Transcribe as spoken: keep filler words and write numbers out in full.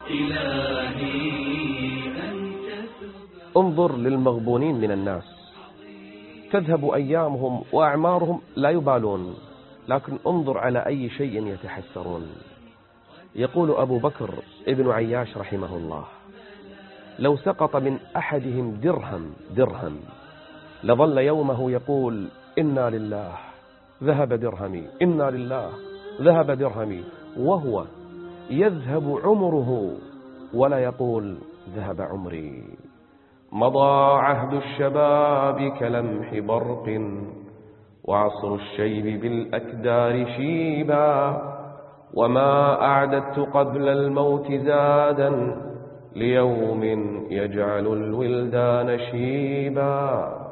انظر للمغبونين من الناس، تذهب أيامهم وأعمارهم لا يبالون، لكن انظر على أي شيء يتحسرون. يقول أبو بكر ابن عياش رحمه الله: لو سقط من أحدهم درهم درهم لظل يومه يقول: إنا لله ذهب درهمي، إنا لله ذهب درهمي، وهو يذهب عمره ولا يقول ذهب عمري. مضى عهد الشباب كلمح برق، وعصر الشيب بالأكدار شيبا، وما أعددت قبل الموت زادا ليوم يجعل الولدان شيبا.